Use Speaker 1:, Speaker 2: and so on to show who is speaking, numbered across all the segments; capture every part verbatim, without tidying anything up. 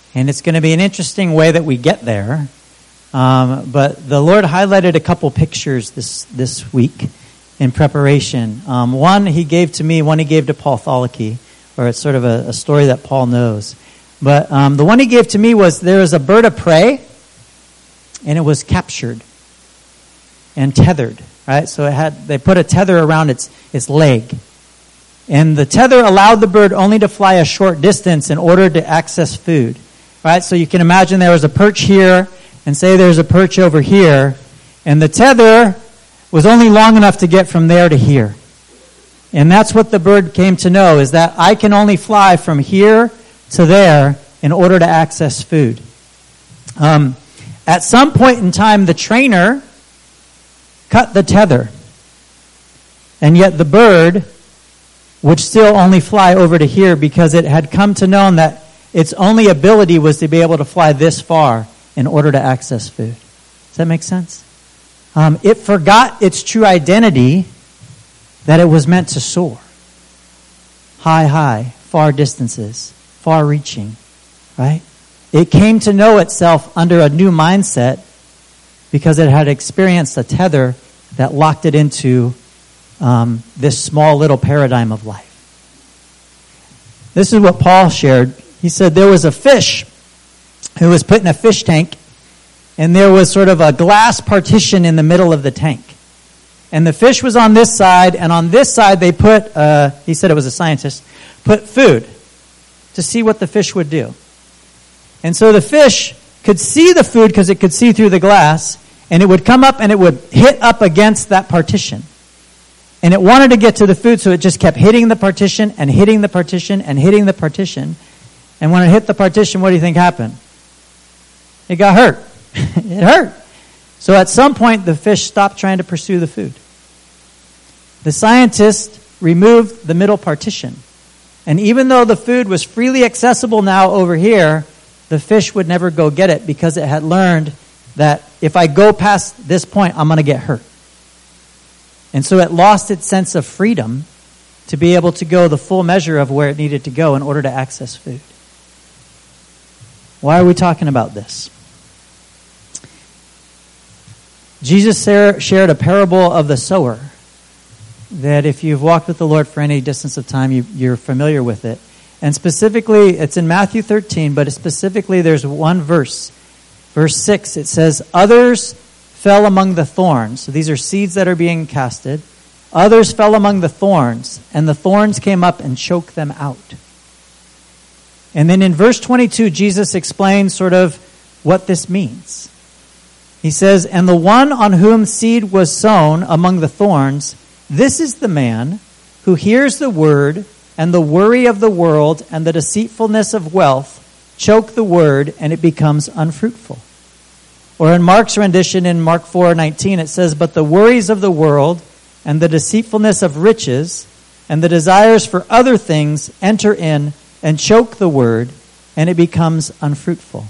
Speaker 1: And it's going to be an interesting way that we get there. Um, but the Lord highlighted a couple pictures this, this week in preparation. Um, one he gave to me, one he gave to Paul Tholicky, or it's sort of a, a story that Paul knows. But um, the one he gave to me was there was a bird of prey, and it was captured and tethered, right? So it had they put a tether around its its leg. And the tether allowed the bird only to fly a short distance in order to access food, right? So you can imagine there was a perch here, and say there's a perch over here, and the tether was only long enough to get from there to here. And that's what the bird came to know, is that I can only fly from here to there in order to access food. Um, at some point in time, the trainer cut the tether, and yet the bird would still only fly over to here because it had come to know that its only ability was to be able to fly this far in order to access food. Does that make sense? Um, it forgot its true identity, that it was meant to soar. High, high, far distances, far-reaching, right? It came to know itself under a new mindset because it had experienced a tether that locked it into Um, this small little paradigm of life. This is what Paul shared. He said there was a fish who was put in a fish tank, and there was sort of a glass partition in the middle of the tank. And the fish was on this side, and on this side they put, uh, he said it was a scientist, put food to see what the fish would do. And so the fish could see the food because it could see through the glass, and it would come up and it would hit up against that partition. And it wanted to get to the food, so it just kept hitting the partition and hitting the partition and hitting the partition. And when it hit the partition, what do you think happened? It got hurt. It hurt. So at some point, the fish stopped trying to pursue the food. The scientist removed the middle partition. And even though the food was freely accessible now over here, the fish would never go get it because it had learned that if I go past this point, I'm going to get hurt. And so it lost its sense of freedom to be able to go the full measure of where it needed to go in order to access food. Why are we talking about this? Jesus shared a parable of the sower that if you've walked with the Lord for any distance of time, you, you're familiar with it. And specifically, it's in Matthew thirteen, but specifically there's one verse. Verse six, it says, others fell among the thorns. So these are seeds that are being casted. Others fell among the thorns, and the thorns came up and choked them out. And then in verse twenty-two, Jesus explains sort of what this means. He says, and the one on whom seed was sown among the thorns, this is the man who hears the word, and the worry of the world and the deceitfulness of wealth choke the word, and it becomes unfruitful. Or in Mark's rendition in Mark four nineteen, it says, but the worries of the world and the deceitfulness of riches and the desires for other things enter in and choke the word, and it becomes unfruitful.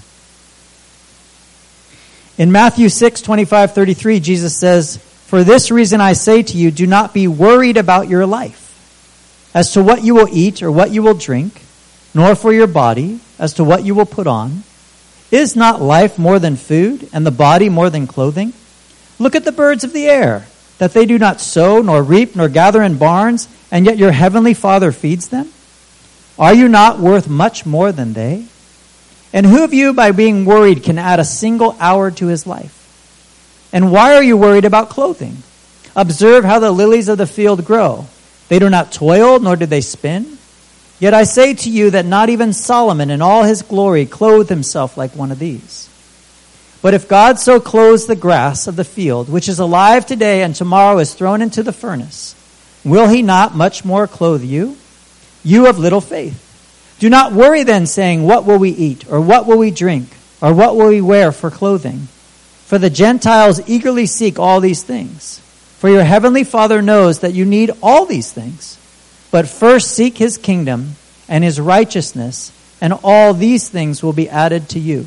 Speaker 1: In Matthew six twenty-five thirty-three, Jesus says, for this reason I say to you, do not be worried about your life, as to what you will eat or what you will drink, nor for your body, as to what you will put on. Is not life more than food, and the body more than clothing? Look at the birds of the air, that they do not sow, nor reap, nor gather in barns, and yet your heavenly Father feeds them? Are you not worth much more than they? And who of you, by being worried, can add a single hour to his life? And why are you worried about clothing? Observe how the lilies of the field grow. They do not toil, nor do they spin. Yet I say to you that not even Solomon in all his glory clothed himself like one of these. But if God so clothes the grass of the field, which is alive today and tomorrow is thrown into the furnace, will he not much more clothe you, you of little faith? Do not worry then, saying, what will we eat, or what will we drink, or what will we wear for clothing? For the Gentiles eagerly seek all these things. For your heavenly Father knows that you need all these things. But first seek his kingdom and his righteousness, and all these things will be added to you.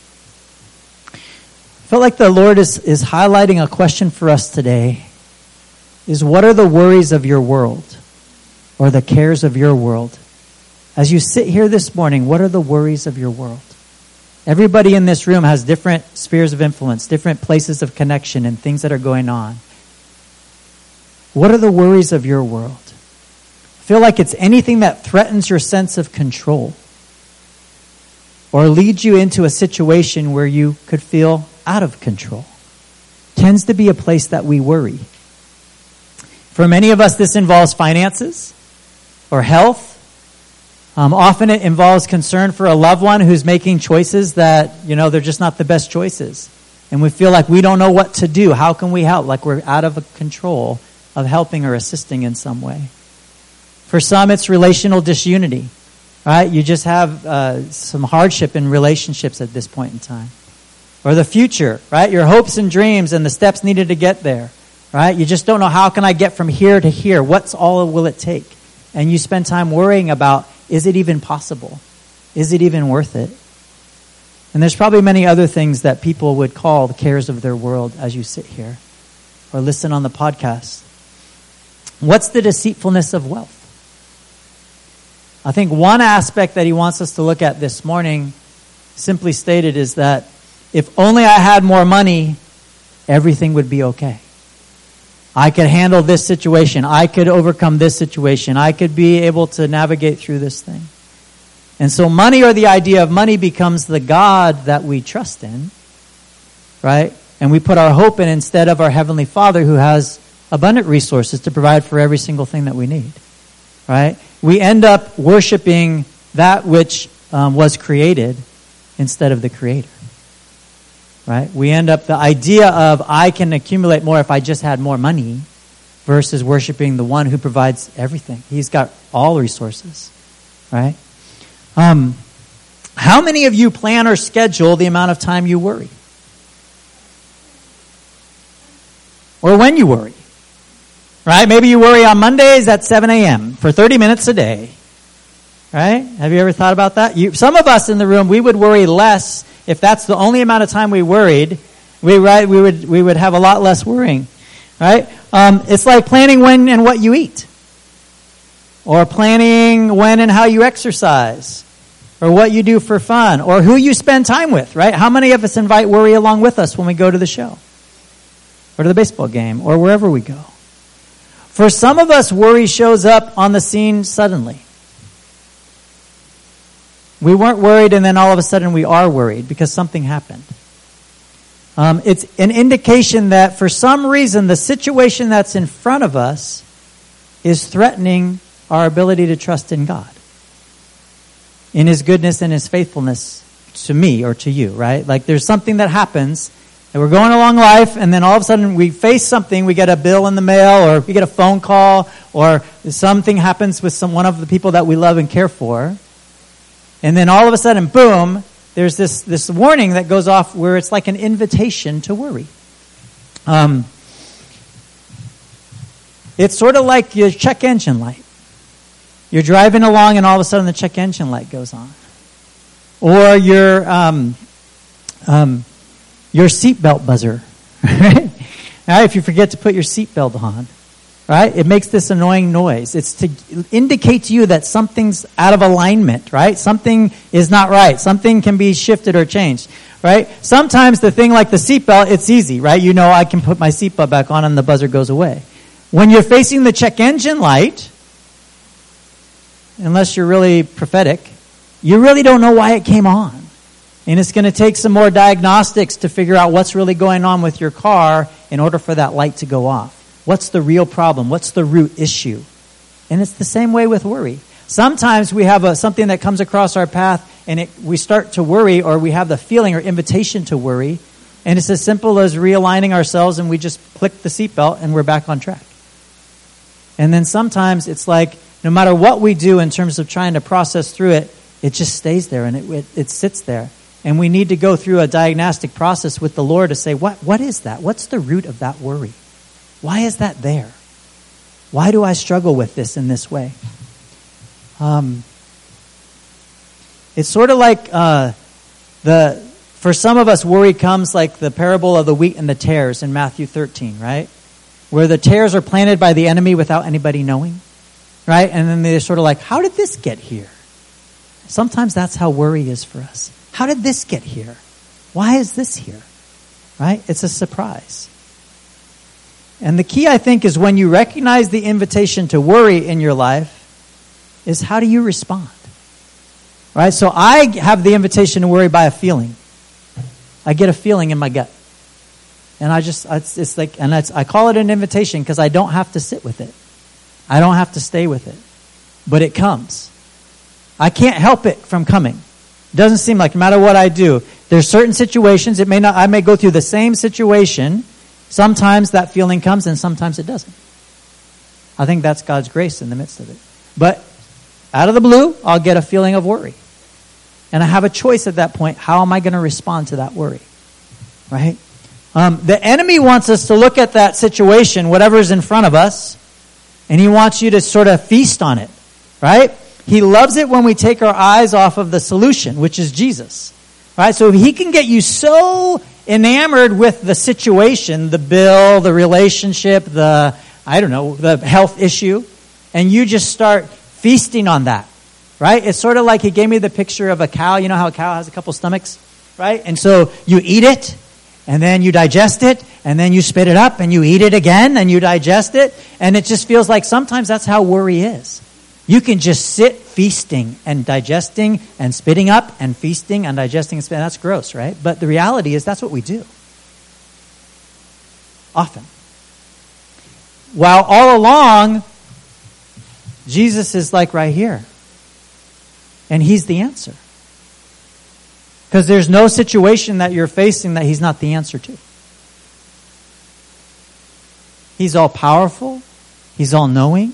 Speaker 1: I felt like the Lord is, is highlighting a question for us today. Is what are the worries of your world, or the cares of your world? As you sit here this morning, what are the worries of your world? Everybody in this room has different spheres of influence, different places of connection and things that are going on. What are the worries of your world? I feel like it's anything that threatens your sense of control or leads you into a situation where you could feel out of control. Tends to be a place that we worry. For many of us, this involves finances or health. Um, often it involves concern for a loved one who's making choices that, you know, they're just not the best choices. And we feel like we don't know what to do. How can we help? Like we're out of control of helping or assisting in some way. For some, it's relational disunity, right? You just have uh, some hardship in relationships at this point in time. Or the future, right? Your hopes and dreams and the steps needed to get there, right? You just don't know, how can I get from here to here? What's all will it take? And you spend time worrying about, is it even possible? Is it even worth it? And there's probably many other things that people would call the cares of their world as you sit here or listen on the podcast. What's the deceitfulness of wealth? I think one aspect that he wants us to look at this morning, simply stated, is that if only I had more money, everything would be okay. I could handle this situation. I could overcome this situation. I could be able to navigate through this thing. And so money, or the idea of money, becomes the God that we trust in, right? And we put our hope in instead of our Heavenly Father, who has abundant resources to provide for every single thing that we need, right? We end up worshiping that which um, was created instead of the Creator. Right? We end up, the idea of I can accumulate more if I just had more money versus worshiping the one who provides everything. He's got all resources. Right? Um, how many of you plan or schedule the amount of time you worry? Or when you worry? Right? Maybe you worry on Mondays at seven a.m. for thirty minutes a day. Right? Have you ever thought about that? You, some of us in the room, we would worry less. If that's the only amount of time we worried, we right we would we would have a lot less worrying, right? Um, it's like planning when and what you eat, or planning when and how you exercise, or what you do for fun, or who you spend time with, right? How many of us invite worry along with us when we go to the show, or to the baseball game, or wherever we go? For some of us, worry shows up on the scene suddenly. We weren't worried, and then all of a sudden we are worried because something happened. Um, it's an indication that for some reason the situation that's in front of us is threatening our ability to trust in God, in His goodness and His faithfulness to me or to you, right? Like there's something that happens, and we're going along life, and then all of a sudden we face something. We get a bill in the mail, or we get a phone call, or something happens with some one of the people that we love and care for. And then all of a sudden, boom, there's this, this warning that goes off where it's like an invitation to worry. Um, it's sort of like your check engine light. You're driving along and all of a sudden the check engine light goes on. Or your, um, um, your seatbelt buzzer. Right? Right? If you forget to put your seatbelt on. Right? It makes this annoying noise. It's to indicate to you that something's out of alignment, right? Something is not right. Something can be shifted or changed, right? Sometimes the thing like the seatbelt, it's easy, right? You know I can put my seatbelt back on and the buzzer goes away. When you're facing the check engine light, unless you're really prophetic, you really don't know why it came on. And it's going to take some more diagnostics to figure out what's really going on with your car in order for that light to go off. What's the real problem? What's the root issue? And it's the same way with worry. Sometimes we have a, something that comes across our path and it, we start to worry, or we have the feeling or invitation to worry. And it's as simple as realigning ourselves and we just click the seatbelt and we're back on track. And then sometimes it's like no matter what we do in terms of trying to process through it, it just stays there and it, it, it sits there. And we need to go through a diagnostic process with the Lord to say, what, what is that? What's the root of that worry? Why is that there? Why do I struggle with this in this way? Um, it's sort of like uh, the for some of us, worry comes like the parable of the wheat and the tares in Matthew thirteen, right? Where the tares are planted by the enemy without anybody knowing, right? And then they're sort of like, how did this get here? Sometimes that's how worry is for us. how did this get here? Why is this here? Right? It's a surprise. And the key, I think, is when you recognize the invitation to worry in your life, is how do you respond? Right? So I have the invitation to worry by a feeling. I get a feeling in my gut. And I just, it's, it's like, and that's, I call it an invitation because I don't have to sit with it. I don't have to stay with it. But it comes. I can't help it from coming. It doesn't seem like no matter what I do, there's certain situations, it may not, I may go through the same situation. Sometimes that feeling comes and sometimes it doesn't. I think that's God's grace in the midst of it. But out of the blue, I'll get a feeling of worry. And I have a choice at that point. How am I going to respond to that worry? Right? Um, the enemy wants us to look at that situation, whatever's in front of us, and he wants you to sort of feast on it. Right? He loves it when we take our eyes off of the solution, which is Jesus. Right? So if he can get you so enamored with the situation, the bill, the relationship, the, I don't know, the health issue, and you just start feasting on that. Right? It's sort of like he gave me the picture of a cow. You know how a cow has a couple stomachs? Right? And so you eat it, and then you digest it, and then you spit it up, and you eat it again, and you digest it. And it just feels like sometimes that's how worry is. You can just sit feasting and digesting and spitting up and feasting and digesting and spitting. That's gross, right? But the reality is that's what we do. Often. While all along, Jesus is like right here. And he's the answer. Because there's no situation that you're facing that he's not the answer to. He's all powerful. He's all knowing.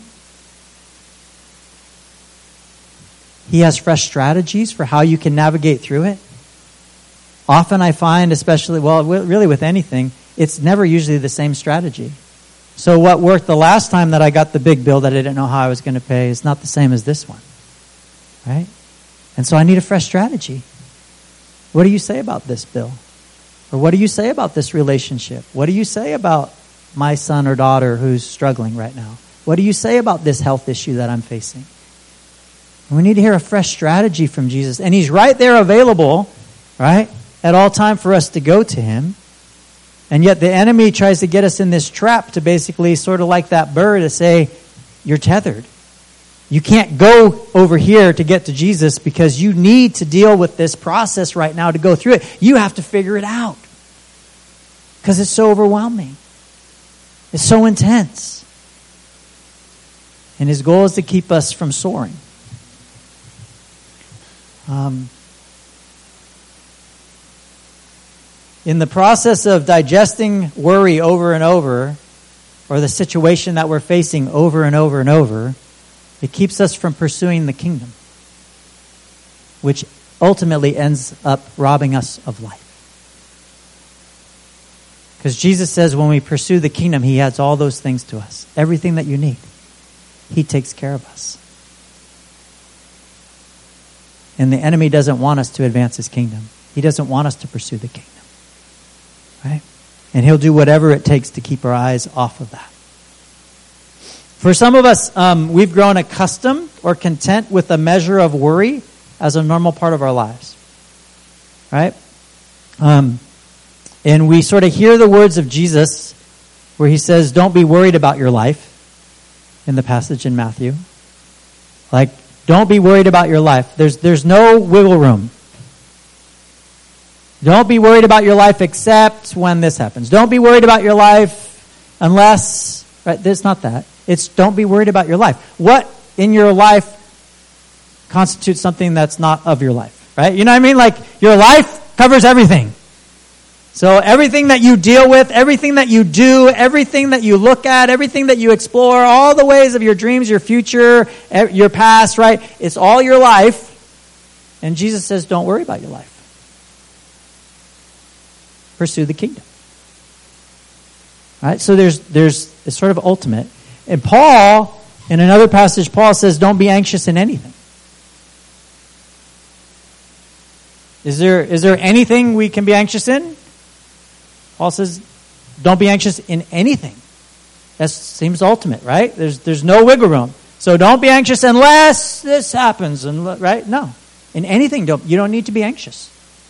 Speaker 1: He has fresh strategies for how you can navigate through it. Often I find, especially, well, really with anything, it's never usually the same strategy. So what worked the last time that I got the big bill that I didn't know how I was going to pay is not the same as this one. Right? And so I need a fresh strategy. What do you say about this bill? Or what do you say about this relationship? What do you say about my son or daughter who's struggling right now? What do you say about this health issue that I'm facing? And we need to hear a fresh strategy from Jesus. And he's right there available, right, at all time for us to go to him. And yet the enemy tries to get us in this trap to basically sort of like that bird to say, you're tethered. You can't go over here to get to Jesus because you need to deal with this process right now to go through it. You have to figure it out because it's so overwhelming. It's so intense. And his goal is to keep us from soaring. Um, in the process of digesting worry over and over, or the situation that we're facing over and over and over, it keeps us from pursuing the kingdom, which ultimately ends up robbing us of life. Because Jesus says when we pursue the kingdom, he adds all those things to us. Everything that you need. He takes care of us. And the enemy doesn't want us to advance his kingdom. He doesn't want us to pursue the kingdom. Right? And he'll do whatever it takes to keep our eyes off of that. For some of us, um, we've grown accustomed or content with a measure of worry as a normal part of our lives. Right? Um, and we sort of hear the words of Jesus where he says, don't be worried about your life in the passage in Matthew. Like, don't be worried about your life. There's, there's no wiggle room. Don't be worried about your life except when this happens. Don't be worried about your life unless, right? It's not that. It's don't be worried about your life. What in your life constitutes something that's not of your life, right? You know what I mean? Like your life covers everything. So everything that you deal with, everything that you do, everything that you look at, everything that you explore, all the ways of your dreams, your future, your past, right? It's all your life. And Jesus says, don't worry about your life. Pursue the kingdom. Right? So there's there's it's sort of ultimate. And Paul, in another passage, Paul says, don't be anxious in anything. Is there is there anything we can be anxious in? Paul says, don't be anxious in anything. That seems ultimate, right? There's there's no wiggle room. So don't be anxious unless this happens, and right? No. In anything, don't you don't need to be anxious.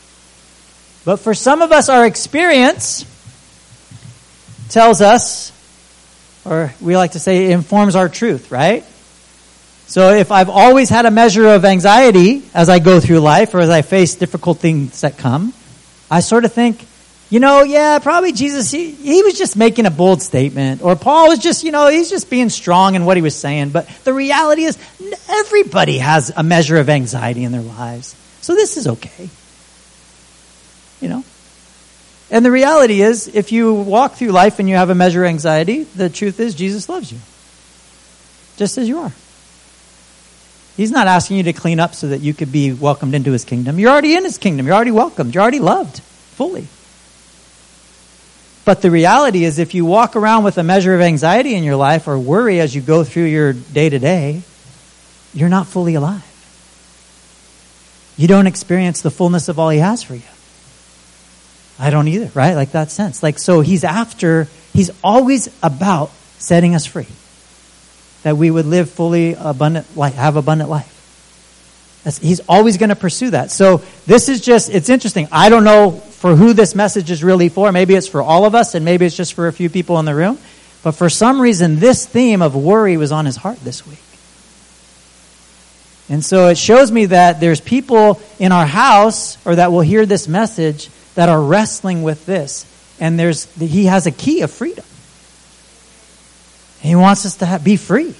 Speaker 1: But for some of us, our experience tells us, or we like to say, informs our truth, right? So if I've always had a measure of anxiety as I go through life or as I face difficult things that come, I sort of think, you know, yeah, probably Jesus, he, he was just making a bold statement. Or Paul was just, you know, he's just being strong in what he was saying. But the reality is everybody has a measure of anxiety in their lives. So this is okay. You know? And the reality is, if you walk through life and you have a measure of anxiety, the truth is Jesus loves you. Just as you are. He's not asking you to clean up so that you could be welcomed into his kingdom. You're already in his kingdom. You're already welcomed. You're already loved fully. But the reality is, if you walk around with a measure of anxiety in your life or worry as you go through your day-to-day, you're not fully alive. You don't experience the fullness of all he has for you. I don't either, right? Like that sense. Like, so he's after, he's always about setting us free. That we would live fully abundant life, have abundant life. That's, he's always going to pursue that. So this is just, it's interesting. I don't know for who this message is really for. Maybe it's for all of us and maybe it's just for a few people in the room. But for some reason, this theme of worry was on his heart this week. And so it shows me that there's people in our house or that will hear this message that are wrestling with this. And there's he has a key of freedom. He wants us to have, be free.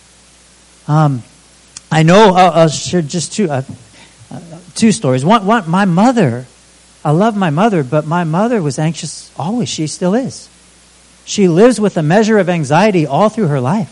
Speaker 1: Um, I know, I'll, I'll share just two, uh, uh, two stories. One, one, my mother, I love my mother, but my mother was anxious always. She still is. She lives with a measure of anxiety all through her life.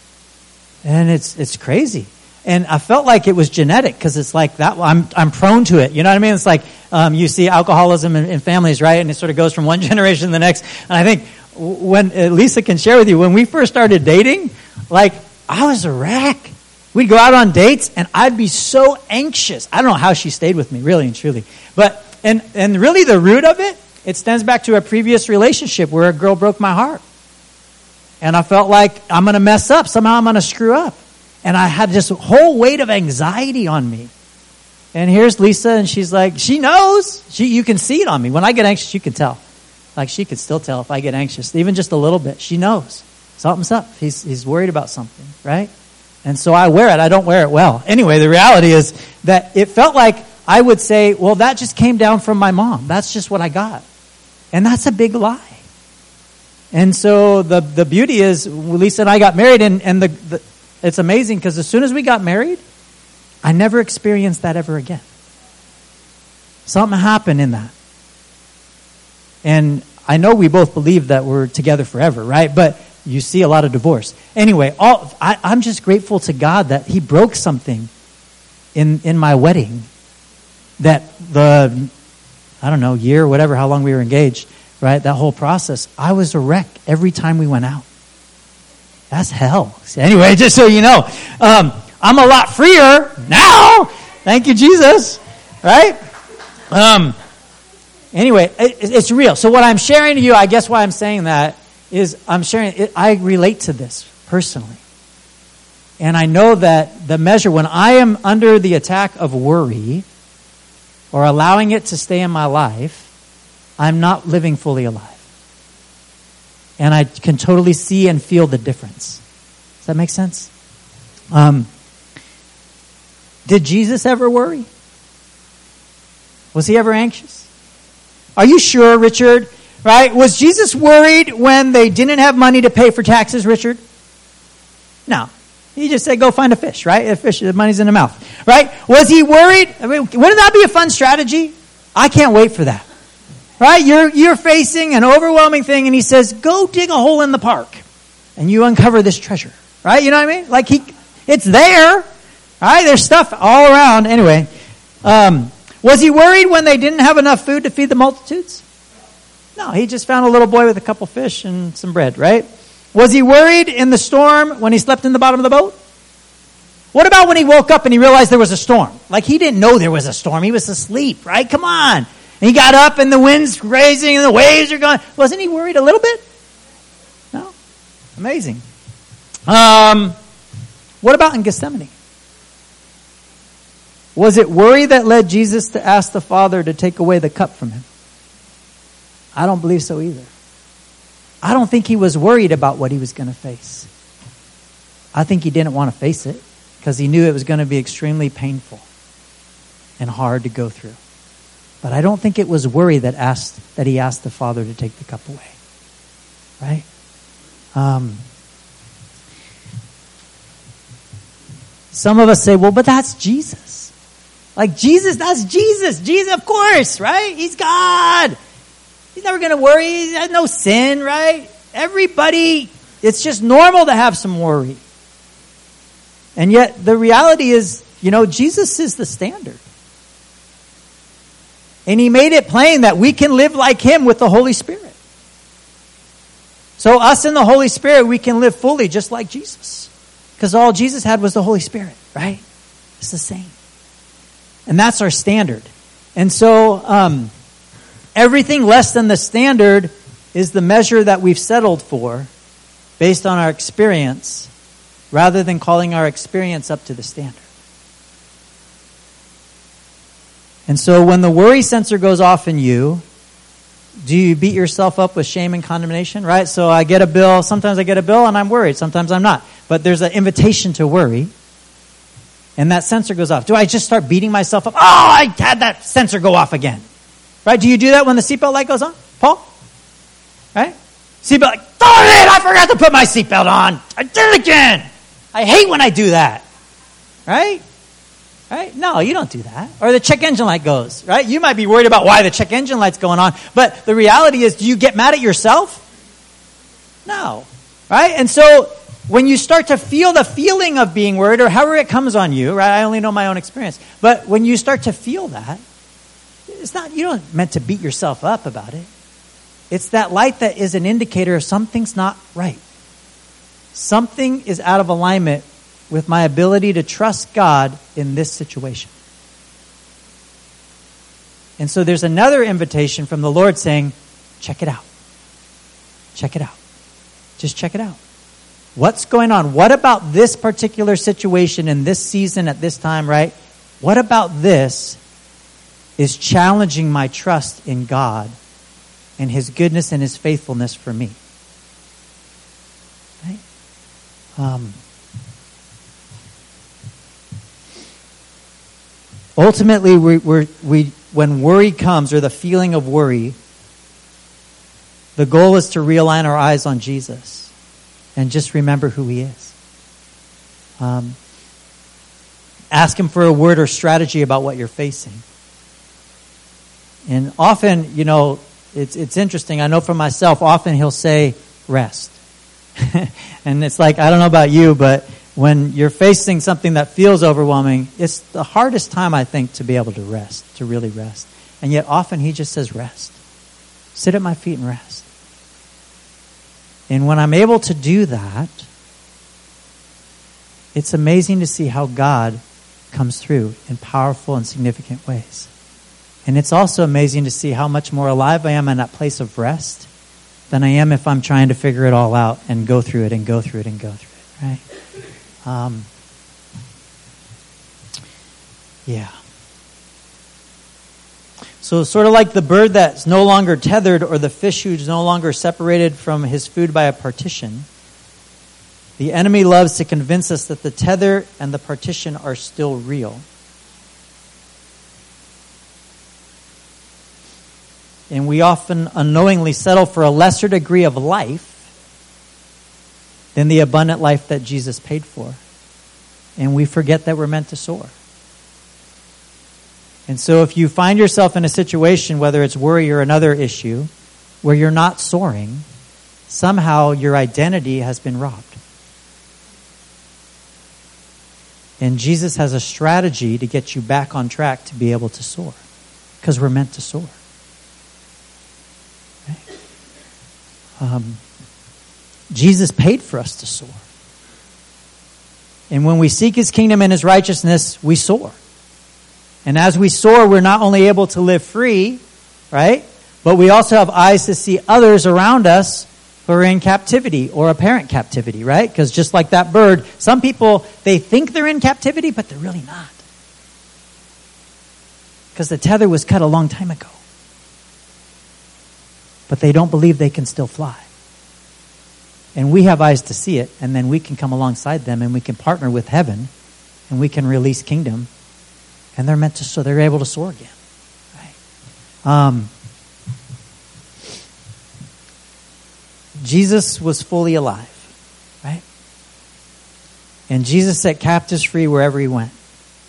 Speaker 1: And it's it's crazy. And I felt like it was genetic because it's like that. I'm I'm prone to it. You know what I mean? It's like um, you see alcoholism in, in families, right? And it sort of goes from one generation to the next. And I think when uh, Lisa can share with you, when we first started dating, like I was a wreck. We'd go out on dates and I'd be so anxious. I don't know how she stayed with me, really and truly. But and and really the root of it, it stems back to a previous relationship where a girl broke my heart. And I felt like I'm going to mess up. Somehow I'm going to screw up. And I had this whole weight of anxiety on me. And here's Lisa, and she's like, she knows. She, you can see it on me. When I get anxious, you can tell. Like she could still tell if I get anxious, even just a little bit. She knows. Something's up. He's, he's worried about something, right? And so I wear it. I don't wear it well. Anyway, the reality is that it felt like I would say, well, that just came down from my mom. That's just what I got. And that's a big lie. And so the, the beauty is, Lisa and I got married, and, and the, the it's amazing because as soon as we got married, I never experienced that ever again. Something happened in that. And I know we both believe that we're together forever, right? But you see a lot of divorce. Anyway, all, I, I'm just grateful to God that he broke something in, in my wedding that the, I don't know, year, whatever, how long we were engaged, right? That whole process, I was a wreck every time we went out. That's hell. Anyway, just so you know, um, I'm a lot freer now. Thank you, Jesus. Right? Um, anyway, it, it's real. So what I'm sharing to you, I guess why I'm saying that is I'm sharing, it, I relate to this personally. And I know that the measure, when I am under the attack of worry or allowing it to stay in my life, I'm not living fully alive. And I can totally see and feel the difference. Does that make sense? Um, did Jesus ever worry? Was he ever anxious? Are you sure, Richard? Right? Was Jesus worried when they didn't have money to pay for taxes, Richard? No. He just said, go find a fish, right? A fish, the money's in the mouth. Right? Was he worried? I mean, wouldn't that be a fun strategy? I can't wait for that. Right? You're, you're facing an overwhelming thing, and he says, go dig a hole in the park, and you uncover this treasure. Right? You know what I mean? Like, he, it's there. Right? There's stuff all around. Anyway, um, was he worried when they didn't have enough food to feed the multitudes? No, he just found a little boy with a couple fish and some bread, right? Was he worried in the storm when he slept in the bottom of the boat? What about when he woke up and he realized there was a storm? Like, he didn't know there was a storm. He was asleep, right? Come on. And he got up and the wind's raising and the waves are going. Wasn't he worried a little bit? No? Amazing. Um, what about in Gethsemane? Was it worry that led Jesus to ask the Father to take away the cup from him? I don't believe so either. I don't think he was worried about what he was going to face. I think he didn't want to face it because he knew it was going to be extremely painful and hard to go through. But I don't think it was worry that asked that he asked the Father to take the cup away. Right? Um, some of us say, well, but that's Jesus. Like Jesus, that's Jesus. Jesus, of course, right? He's God. He's never going to worry. He has no sin, right? Everybody, it's just normal to have some worry. And yet the reality is, you know, Jesus is the standard. And he made it plain that we can live like him with the Holy Spirit. So us and the Holy Spirit, we can live fully just like Jesus. Because all Jesus had was the Holy Spirit, right? It's the same. And that's our standard. And so um, everything less than the standard is the measure that we've settled for based on our experience, rather than calling our experience up to the standard. And so when the worry sensor goes off in you, do you beat yourself up with shame and condemnation, right? So I get a bill, sometimes I get a bill and I'm worried, sometimes I'm not. But there's an invitation to worry, and that sensor goes off. Do I just start beating myself up? Oh, I had that sensor go off again. Right? Do you do that when the seatbelt light goes on, Paul? Right? Seatbelt light, darn it, I forgot to put my seatbelt on. I did it again. I hate when I do that. Right? Right? No, you don't do that. Or the check engine light goes, right? You might be worried about why the check engine light's going on, but the reality is, do you get mad at yourself? No. Right? And so when you start to feel the feeling of being worried, or however it comes on you, right? I only know my own experience. But when you start to feel that, it's not, you don't meant to beat yourself up about it. It's that light that is an indicator of something's not right. Something is out of alignment with my ability to trust God in this situation. And so there's another invitation from the Lord saying, check it out. Check it out. Just check it out. What's going on? What about this particular situation in this season at this time, right? What about this is challenging my trust in God and his goodness and his faithfulness for me? Right? Um... Ultimately, we, we're, we, when worry comes, or the feeling of worry, the goal is to realign our eyes on Jesus and just remember who he is. Um, ask him for a word or strategy about what you're facing. And often, you know, it's it's interesting. I know for myself, often he'll say, rest. And it's like, I don't know about you, but when you're facing something that feels overwhelming, it's the hardest time, I think, to be able to rest, to really rest. And yet often he just says, rest. Sit at my feet and rest. And when I'm able to do that, it's amazing to see how God comes through in powerful and significant ways. And it's also amazing to see how much more alive I am in that place of rest than I am if I'm trying to figure it all out and go through it and go through it and go through it, right? Um, yeah. So sort of like the bird that's no longer tethered, or the fish who's no longer separated from his food by a partition, the enemy loves to convince us that the tether and the partition are still real. And we often unknowingly settle for a lesser degree of life than the abundant life that Jesus paid for. And we forget that we're meant to soar. And so if you find yourself in a situation, whether it's worry or another issue, where you're not soaring, somehow your identity has been robbed. And Jesus has a strategy to get you back on track to be able to soar. Because we're meant to soar. Right? Um... Jesus paid for us to soar. And when we seek his kingdom and his righteousness, we soar. And as we soar, we're not only able to live free, right? But we also have eyes to see others around us who are in captivity or apparent captivity, right? Because just like that bird, some people, they think they're in captivity, but they're really not. Because the tether was cut a long time ago. but they don't believe they can still fly. And we have eyes to see it, and then we can come alongside them and we can partner with heaven and we can release kingdom, and they're meant to, so they're able to soar again. Right? Um, Jesus was fully alive, right? And Jesus set captives free wherever he went.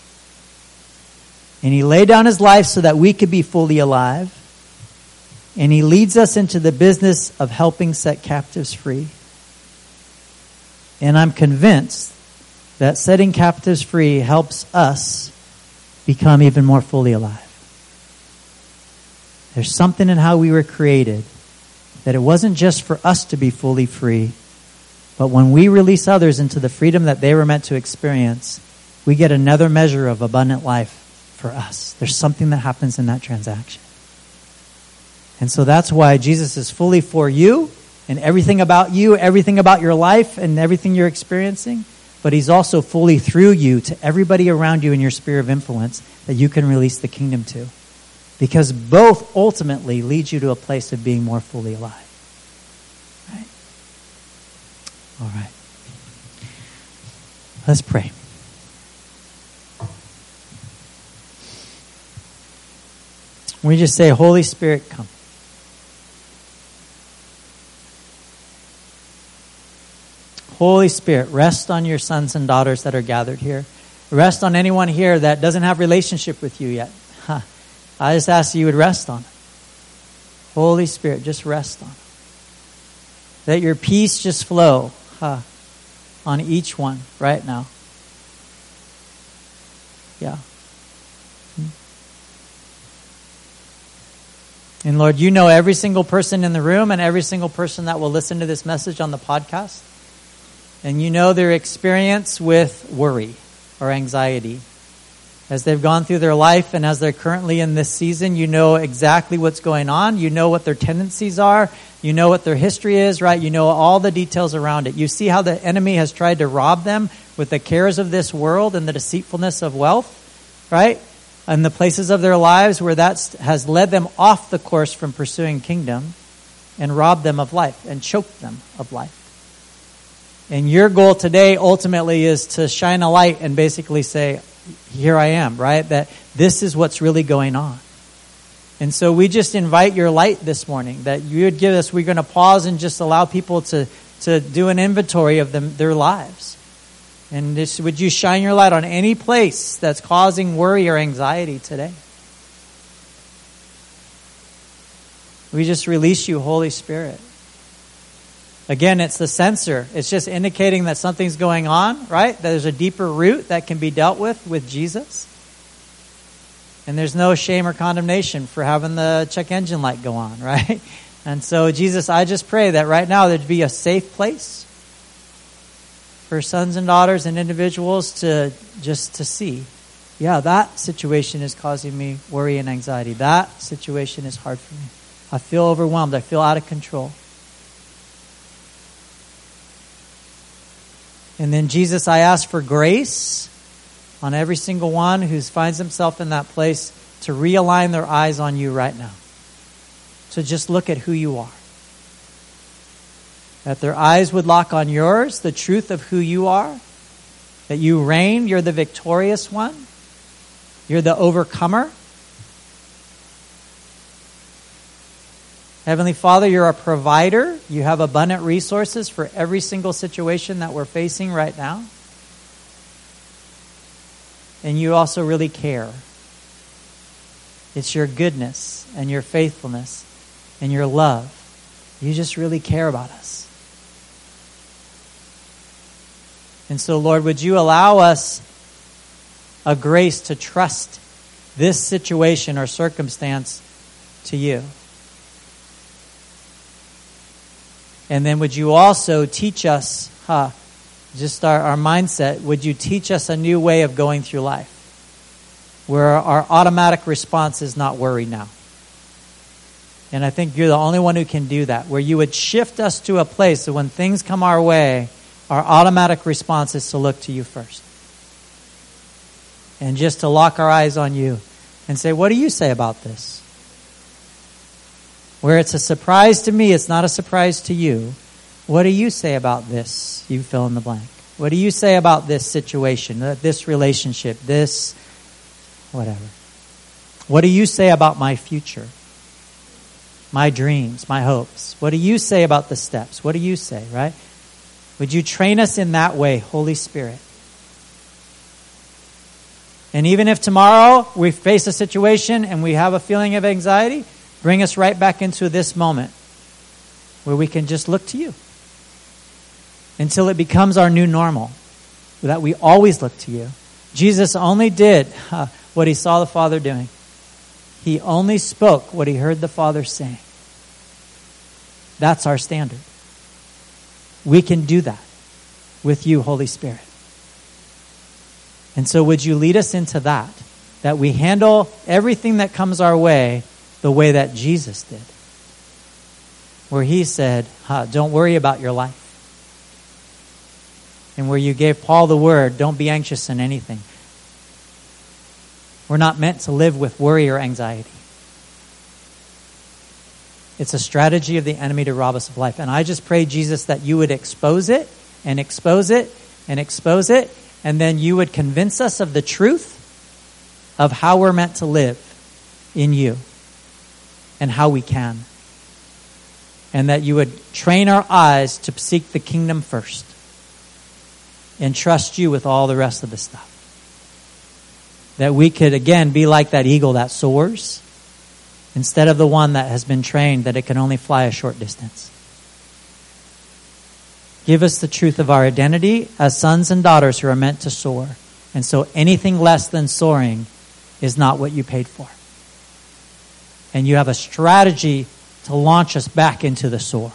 Speaker 1: And he laid down his life so that we could be fully alive. And he leads us into the business of helping set captives free. And I'm convinced that setting captives free helps us become even more fully alive. There's something in how we were created that it wasn't just for us to be fully free, but when we release others into the freedom that they were meant to experience, we get another measure of abundant life for us. There's something that happens in that transaction. And so that's why Jesus is fully for you and everything about you, everything about your life and everything you're experiencing, but he's also fully through you to everybody around you in your sphere of influence that you can release the kingdom to. Because both ultimately lead you to a place of being more fully alive. Right? All right. Let's pray. We just say, Holy Spirit, come. Holy Spirit, rest on your sons and daughters that are gathered here. Rest on anyone here that doesn't have relationship with you yet. Huh. I just ask you would rest on it. Holy Spirit, just rest on it. Let your peace just flow huh, on each one right now. Yeah. And Lord, you know every single person in the room and every single person that will listen to this message on the podcast. And you know their experience with worry or anxiety. As they've gone through their life and as they're currently in this season, you know exactly what's going on. You know what their tendencies are. You know what their history is, right? You know all the details around it. You see how the enemy has tried to rob them with the cares of this world and the deceitfulness of wealth, right? And the places of their lives where that has led them off the course from pursuing kingdom and robbed them of life and choked them of life. And your goal today ultimately is to shine a light and basically say, here I am, right? That this is what's really going on. And so we just invite your light this morning, that you would give us, we're going to pause and just allow people to, to do an inventory of them, their lives. And this, would you shine your light on any place that's causing worry or anxiety today? We just release you, Holy Spirit. Again, it's the sensor. It's just indicating that something's going on, right? There's a deeper root that can be dealt with with Jesus. And there's no shame or condemnation for having the check engine light go on, right? And so, Jesus, I just pray that right now there'd be a safe place for sons and daughters and individuals to just to see, yeah, that situation is causing me worry and anxiety. That situation is hard for me. I feel overwhelmed. I feel out of control. And then, Jesus, I ask for grace on every single one who finds himself in that place to realign their eyes on you right now. To just look at who you are. That their eyes would lock on yours, the truth of who you are. That you reign, you're the victorious one. You're the overcomer. Heavenly Father, you're a provider. You have abundant resources for every single situation that we're facing right now. And you also really care. It's your goodness and your faithfulness and your love. You just really care about us. And so, Lord, would you allow us a grace to trust this situation or circumstance to you? And then would you also teach us, huh, just our, our mindset, would you teach us a new way of going through life? Where our automatic response is not worry now. And I think you're the only one who can do that. Where you would shift us to a place that when things come our way, our automatic response is to look to you first. And just to lock our eyes on you and say, what do you say about this? where it's a surprise to me, it's not a surprise to you. What do you say about this? You fill in the blank. What do you say about this situation, this relationship, this whatever? What do you say about my future? My dreams, my hopes? What do you say about the steps? What do you say, right? Would you train us in that way, Holy Spirit? And even if tomorrow we face a situation and we have a feeling of anxiety, bring us right back into this moment where we can just look to you until it becomes our new normal, that we always look to you. Jesus only did uh, what he saw the Father doing. He only spoke what he heard the Father saying. That's our standard. We can do that with you, Holy Spirit. And so would you lead us into that, that we handle everything that comes our way the way that Jesus did, where he said, huh, don't worry about your life. And where you gave Paul the word, don't be anxious in anything. We're not meant to live with worry or anxiety. It's a strategy of the enemy to rob us of life. And I just pray, Jesus, that you would expose it and expose it and expose it, and then you would convince us of the truth of how we're meant to live in you and how we can. And that you would train our eyes to seek the kingdom first and trust you with all the rest of the stuff. That we could, again, be like that eagle that soars instead of the one that has been trained that it can only fly a short distance. Give us the truth of our identity as sons and daughters who are meant to soar. And so anything less than soaring is not what you paid for. And you have a strategy to launch us back into the soar.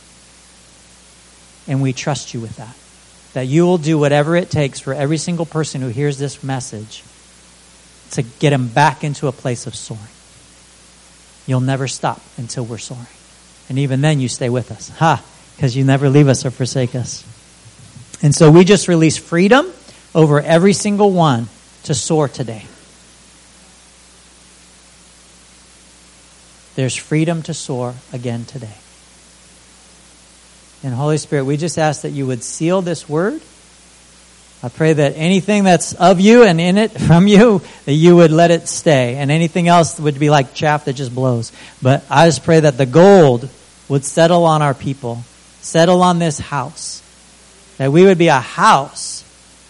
Speaker 1: And we trust you with that. That you will do whatever it takes for every single person who hears this message to get them back into a place of soaring. You'll never stop until we're soaring. And even then you stay with us. Ha! Because you never leave us or forsake us. And so we just release freedom over every single one to soar today. There's freedom to soar again today. And Holy Spirit, we just ask that you would seal this word. I pray that anything that's of you and in it from you, that you would let it stay. And anything else would be like chaff that just blows. But I just pray that the gold would settle on our people, settle on this house. That we would be a house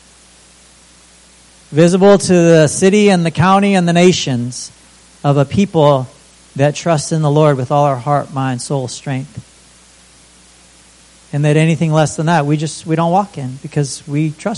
Speaker 1: visible to the city and the county and the nations of a people that trust in the Lord with all our heart, mind, soul, strength. And that anything less than that, we just, we don't walk in because we trust